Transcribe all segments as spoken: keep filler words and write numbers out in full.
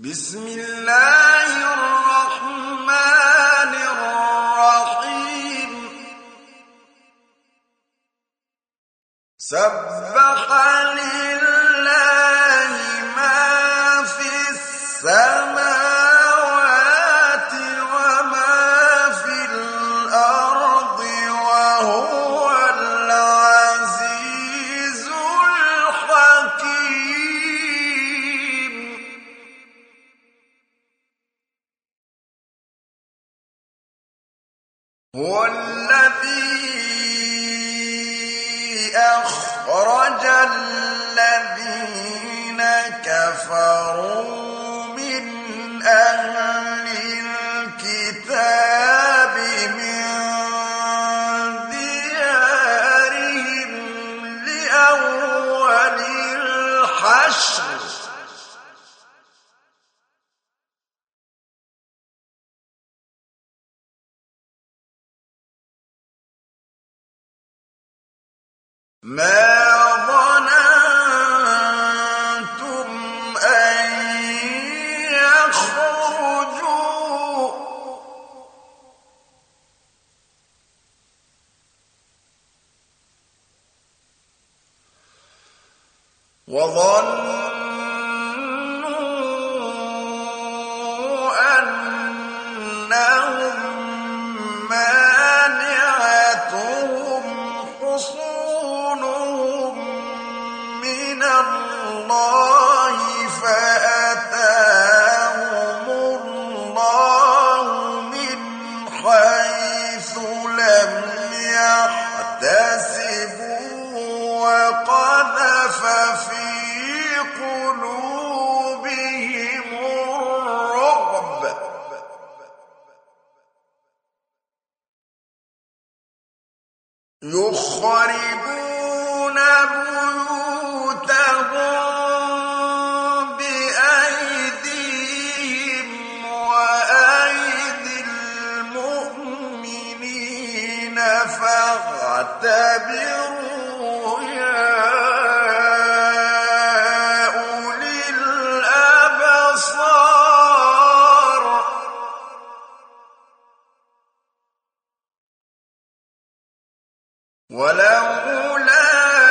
بسم الله الرحمن الرحيم سبح لله ما في السماوات وما في الأرض وهو العزيز الحكيم هو الذي أخرج الذين كفروا من أهل الكتاب من ديارهم لأول الحشر ما ظننتم أن يخرجوا وظنوا أنهم مانعتهم حصونهم من الله فأتاهم الله من حيث لم يحتسبوا وقذف في قلوبهم الرعب يخربون بيوتهم بأيديهم وأيدي المؤمنين فاعتبروا يا أولي الأبصار ولولا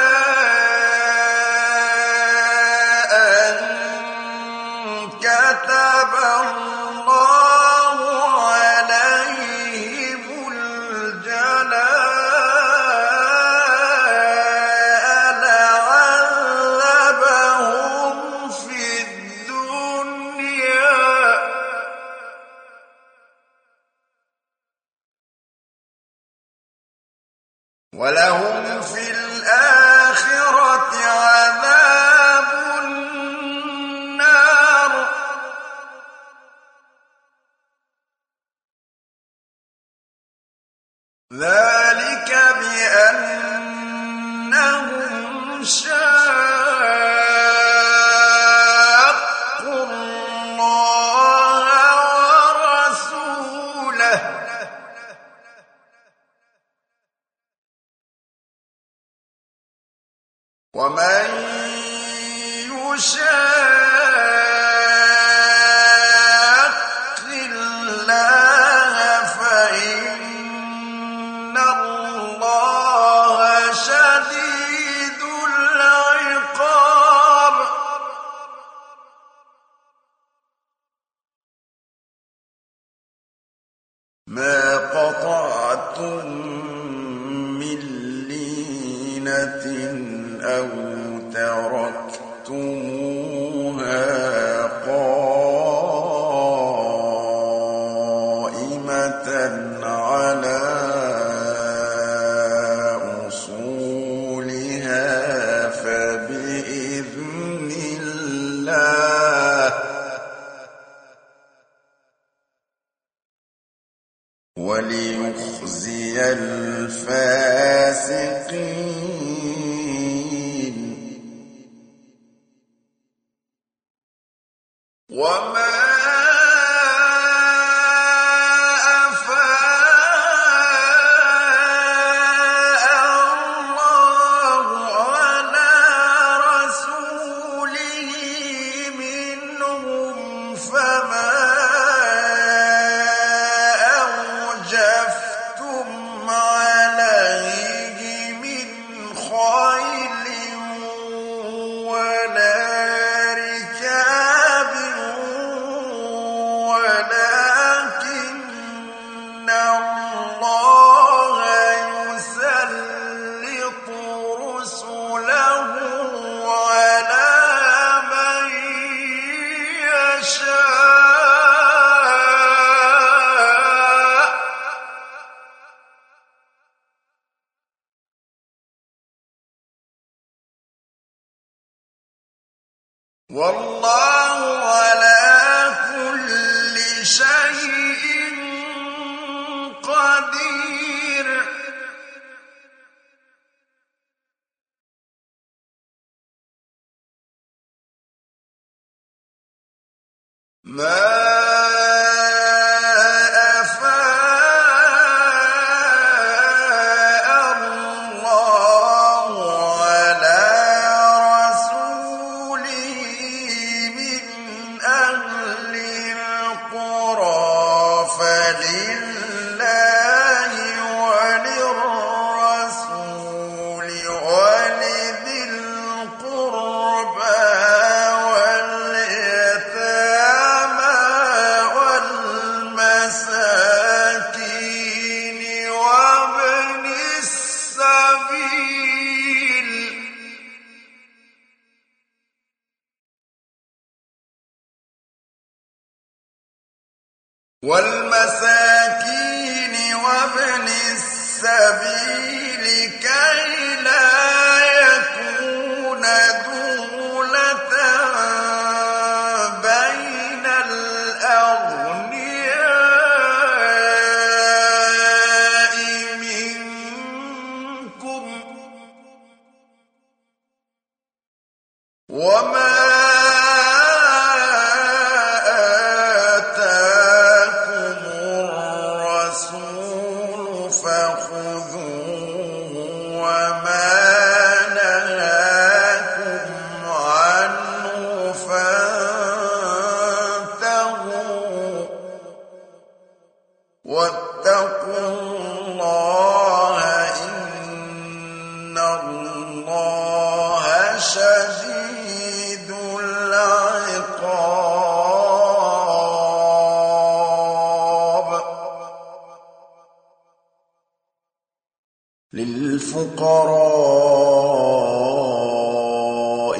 أن كتب الله عليهم الجلاء لعذبهم في الدنيا ولهم في الآخرة عذاب النار ذلك بأنهم شاقوا الله ورسوله ومن يشاق الله فإن الله شديد العقاب ما قطعتم من لينة أو تركتموها قائمة على أصولها فبإذن الله وليخزي الفاسقين وما أفاء الله على رسوله منهم والله على كل شيء قدير ما والمساكين وابن السبيل كي لا يكون دولة بين الأغنياء منكم وما واتقوا الله إن الله شديد العقاب للفقراء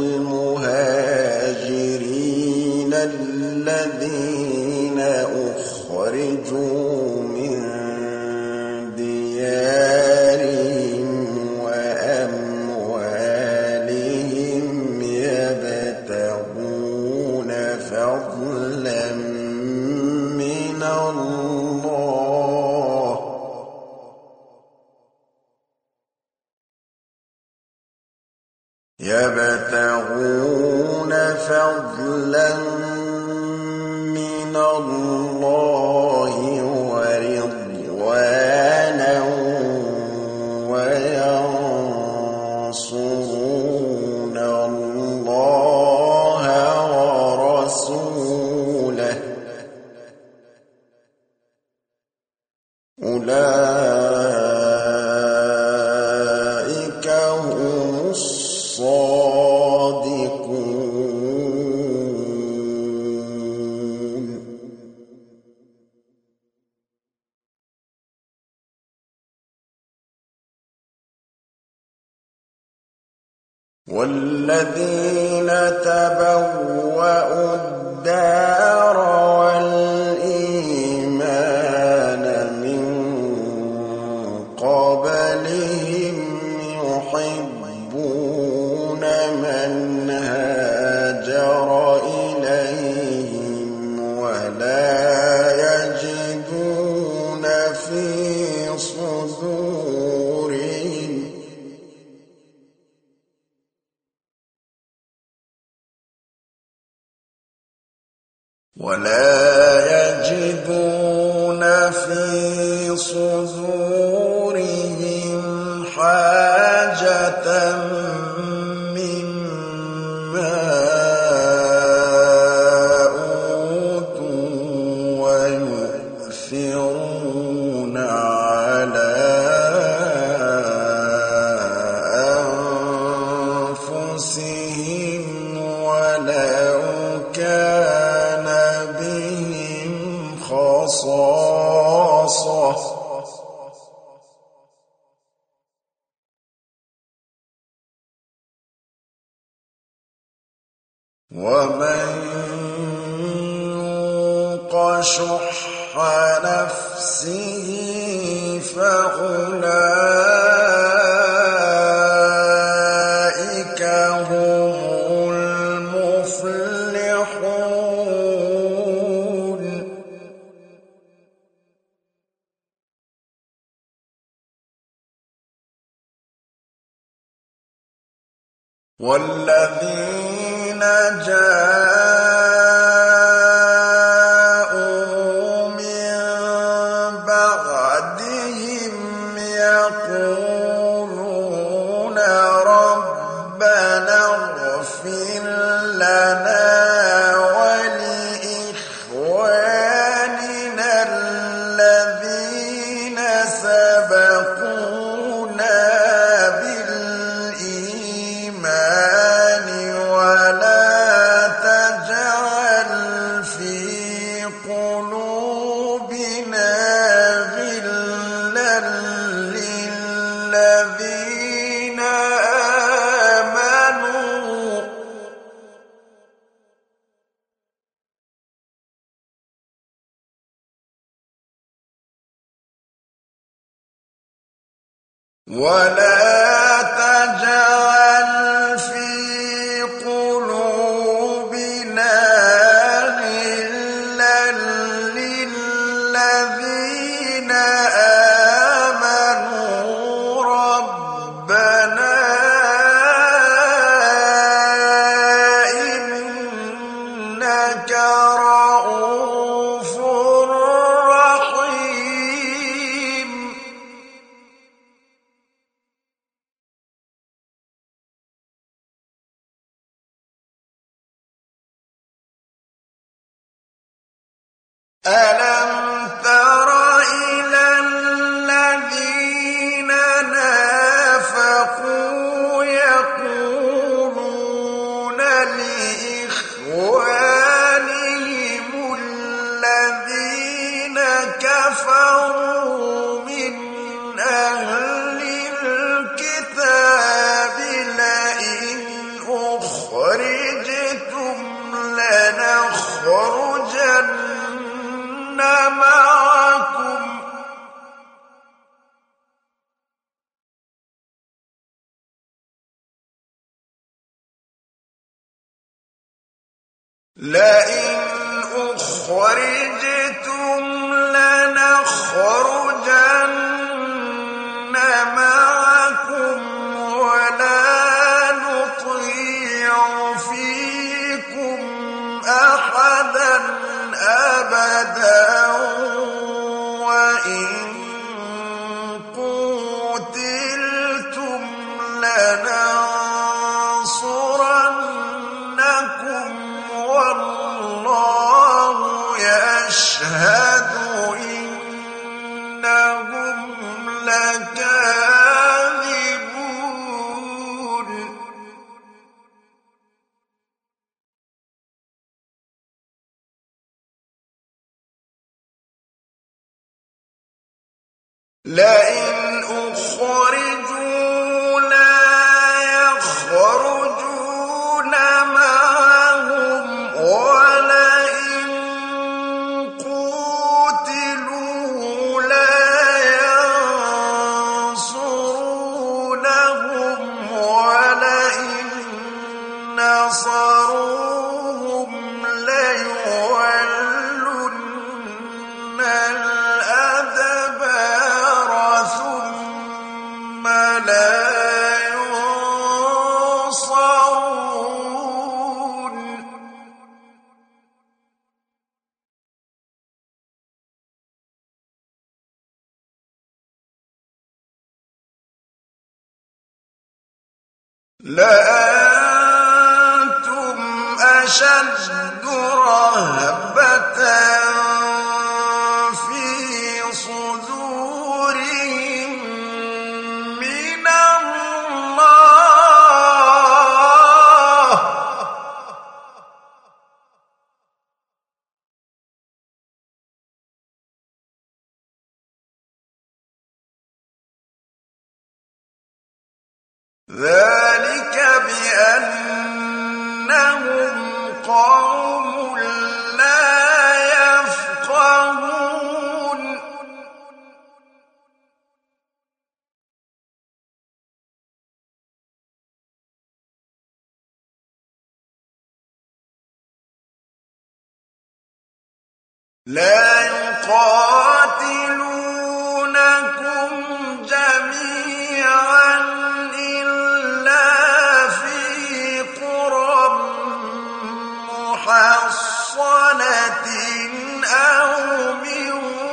المهاجرين الذين أخرجوا من ديارهم وأموالهم يبتغون فضلا من الله يبتغون فضلا من الله ورضوانا وينصرون الله ورسوله أولئك هم الصادقون والذين تبوأوا الدار والإيمان من قبلهم يحبون من هاجر إليهم ولا يجدون في صدورهم ولا يجدون في صدورهم حاجة مما أوتوا ويؤثرون على أنفسهم ولو كان بهم خصاصة ومن يوق شح نفسه فأولئك هم المفلحون والذين جاءوا من بعدهم يقولون ربنا اغفر لنا ولإخواننا الذين سبقونا بالإيمان ولا تجعل في قلوبنا غلا للذين آمنوا ولا تجعل في قلوبنا غلا للذين آمنوا ربنا إنك رؤوف رحيم. ألم تر إلى الذين نافقوا يقولون لإخوانهم الذين كفروا من أهل الكتاب لئن أخرجتم لنخرجن معكم لئن أخرجتم لنخرجن معكم ولا نطيع فيكم أحدا أبدا وإن قوتلتم لننصرنكم والله يشهد إنهم لكاذبون. لئن أخرجوا لا يخرجون معهم ولئن قوتلوا لا ينصرونهم ولئن نصروهم ليولن الأدبار ثم لا ينصرون. لأنتم أشد رهبة في صدورهم من الله ذلك بأنهم قوم لا يفقهون. لا يقاتلونكم جميعا إلا في محصنة أو من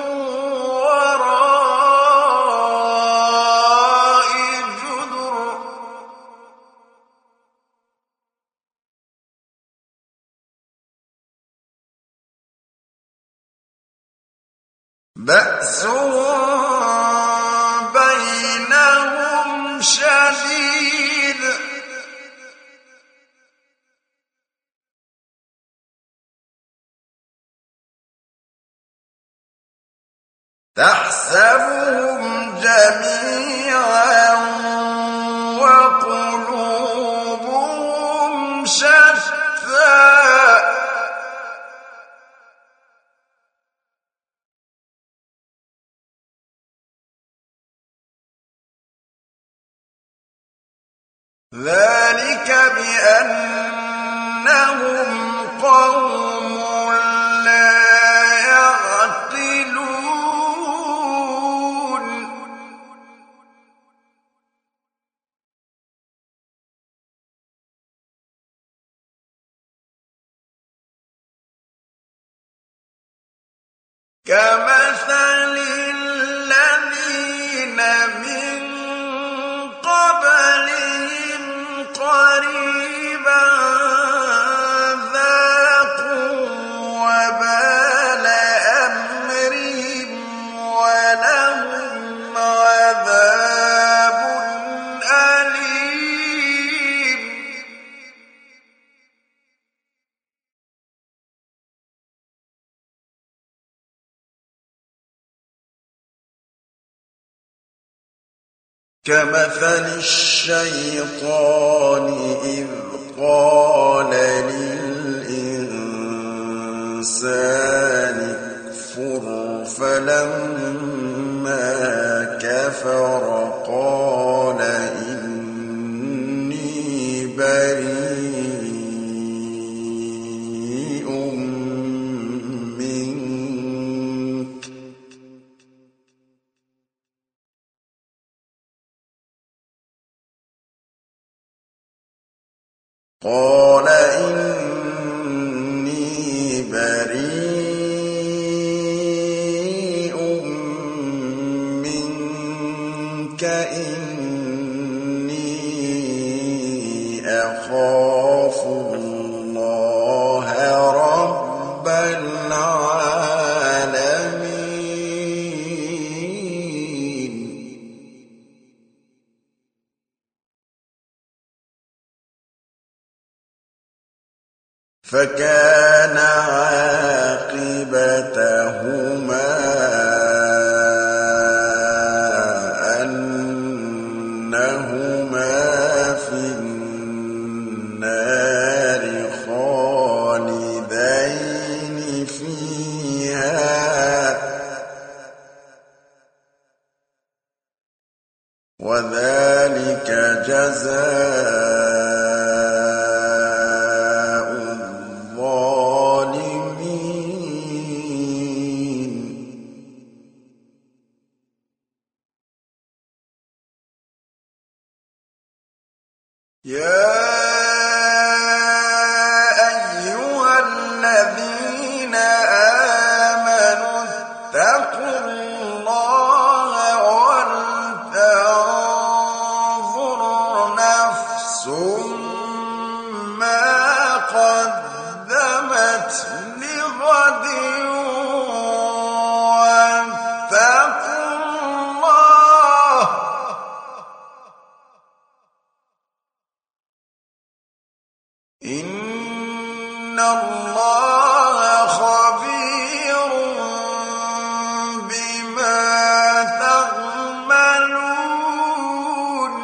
وراء جدر بأسهم بينهم شديد تحسبهم جميعا وقلوبهم شتى ذلك بأنهم قوم لا يعقلون كمثل الذين من قبلهم قريبا ذاقوا وبال أمرهم ولهم عذاب أليم كمثل الشيطان إذ قال للإنسان اكفر فلما كفر قال إني بريء منك قال إني بريء منك إني أخاف الله رب العالمين فكان عاقبتهما أنهما في النار خالدين فيها وذلك جزاء يا أيها الذين آمنوا اتقوا الله ولتنظر نفس ما قدمت لغد واتقوا الله إن الله خبير بما تعملون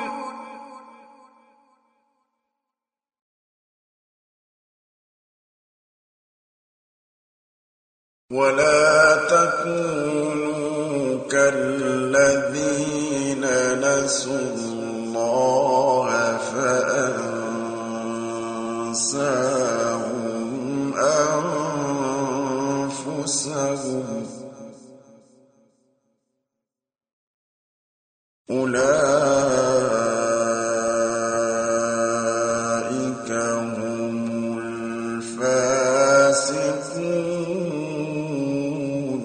ولا تكونوا كالذين نسوا الله فأنساهم أنفسهم أولئك هم الفاسقون فاسقون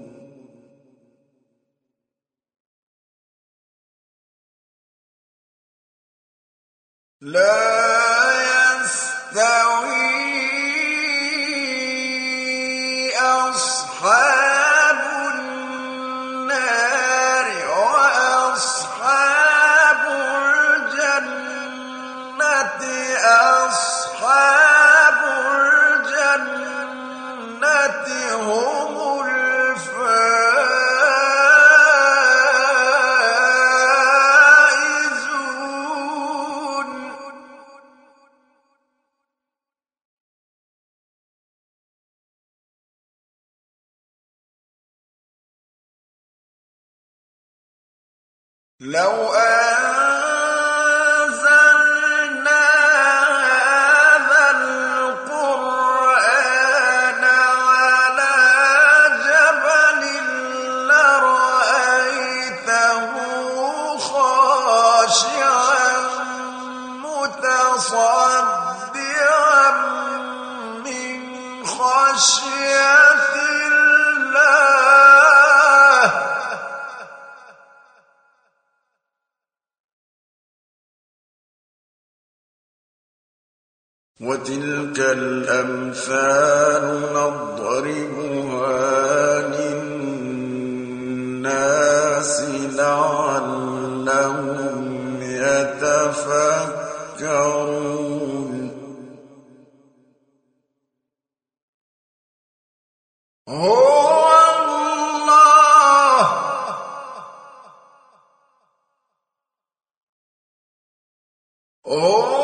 لا يستوي أصحاب النار وأصحاب الجنة أصحاب الجنة هم الفائزون لو أنزلنا هذا القرآن على جبل لرأيته خاشعا متصدعا من خشية الله وتلك الأمثال نضربها للناس لعلهم يتفكرون هو الله هو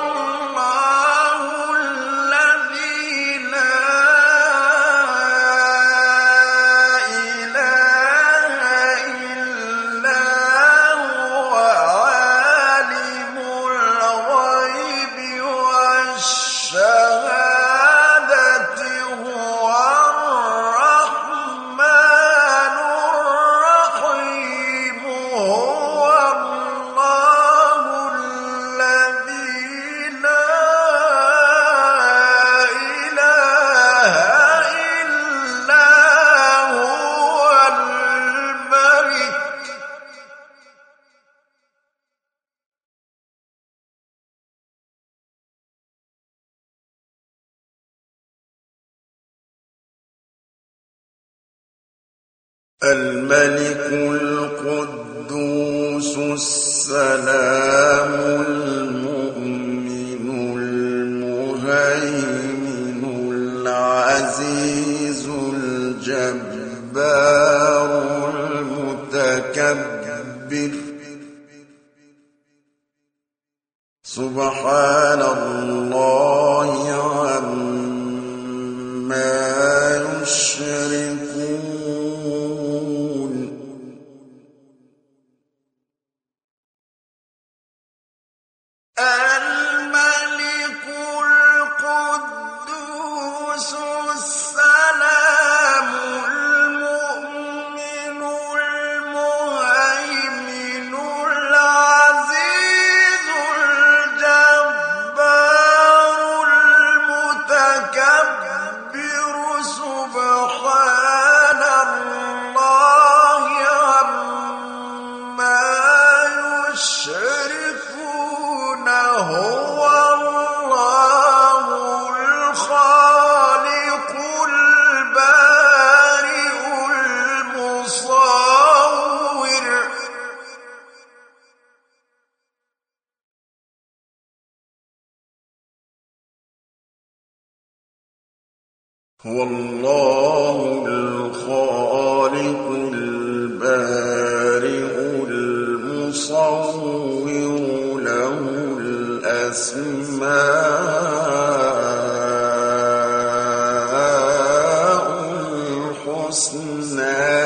الملك القدوس السلام المؤمن المهيمن العزيز الجبار المتكبر سبحان الله عما يشركون الملك القدوس السلام المؤمن المهيمن العزيز الجبار المتكبر سبحان الله عما يشركون هو الله الخالق البارئ المصور هو الله الخالق البارئ المصور له الأسماء الحسنى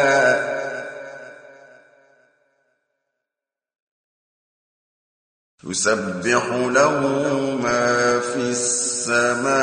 يسبح له ما في السماوات